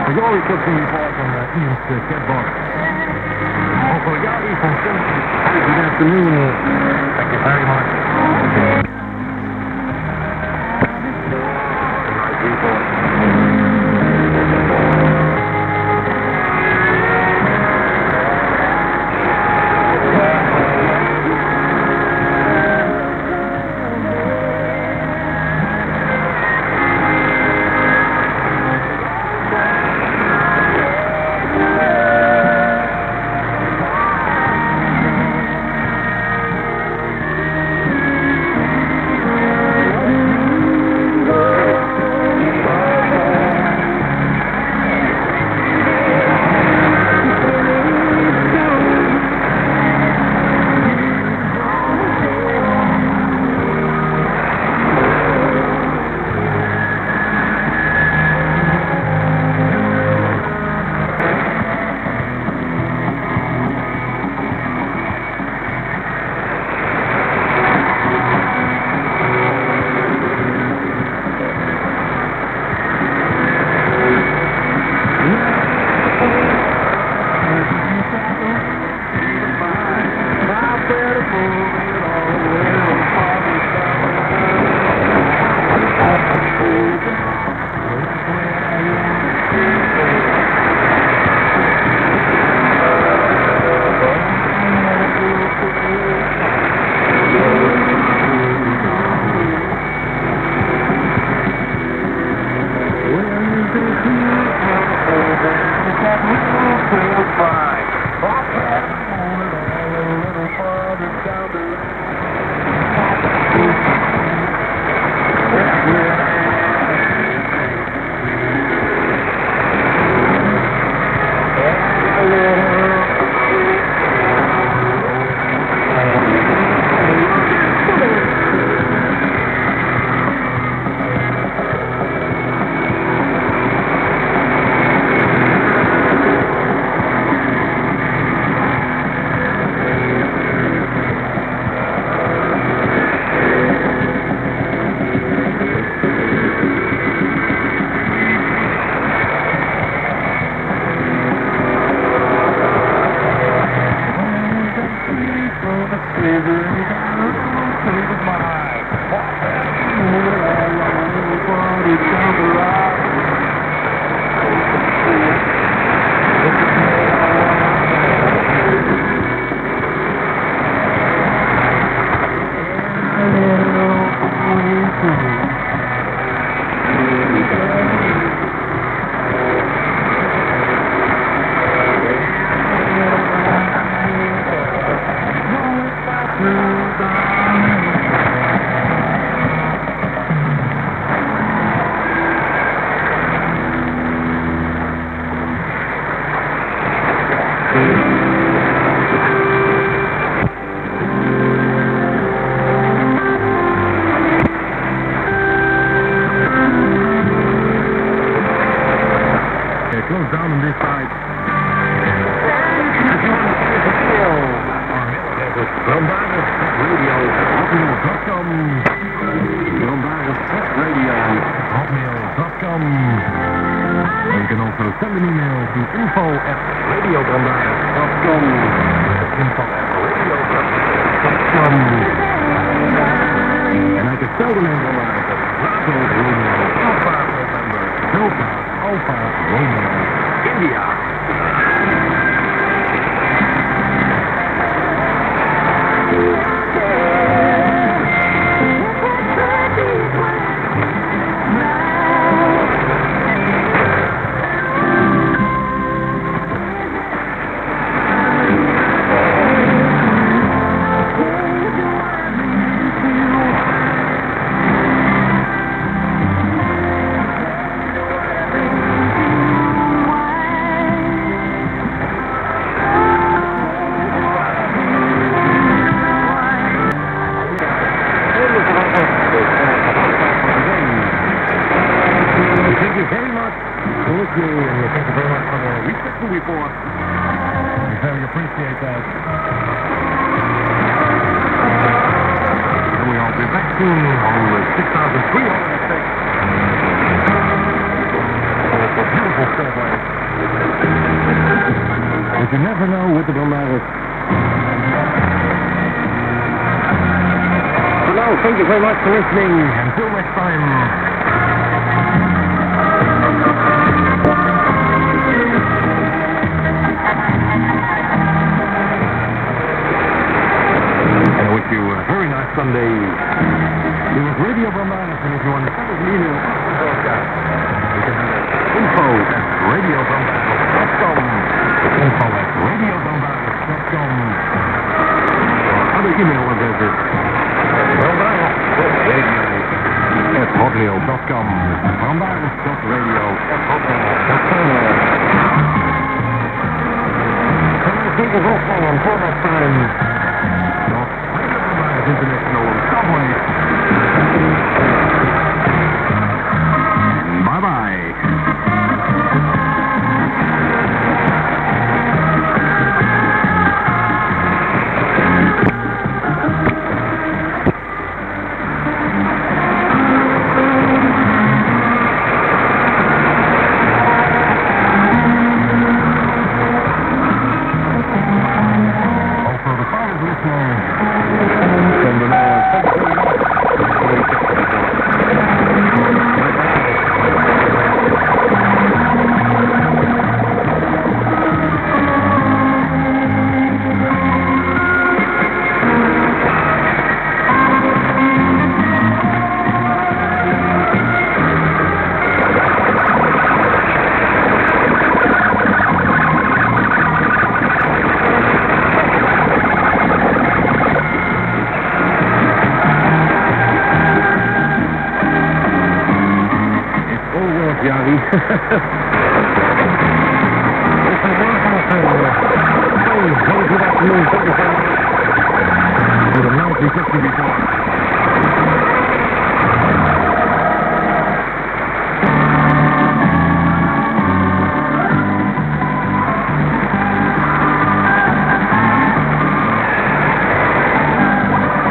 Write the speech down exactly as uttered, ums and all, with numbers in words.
The Glory Clipping report from uh, Ian's uh, Catbox. Also, Yari from Simpson. Good afternoon. Thank you very much. Nice report. Close down on this side. Brombaris Radio, hotmail dot com. Brombaris Radio, hotmail dot com. And you can also send an email to info at radiobrondaris dot com. info at radiobrondaris dot com. And I can spell the name Brombaris as Bravo Romeo Alpha November Delta Alpha Romeo India. Thank you very much for listening, and thank you very much for the reception report. We very appreciate that. And we'll be back soon on the six thousand three hundred six. A beautiful Stillway. But you never know with the Bombardier. So now, thank you very much for listening. Until next time. And I wish you a very nice Sunday. It was Radio Bombardier, and if you want to send us an email after the broadcast, you can have it info at radio bombardier dot com. Info at radio bombardier dot com. Or other email addresses. Bombardier Radio at hotmail dot com. Bombardier Radio at hotmail dot com. And I think it's also until next time. International Subway. Bye-bye. Also, the call is listening. From the Jari. Voor de nineteen sixty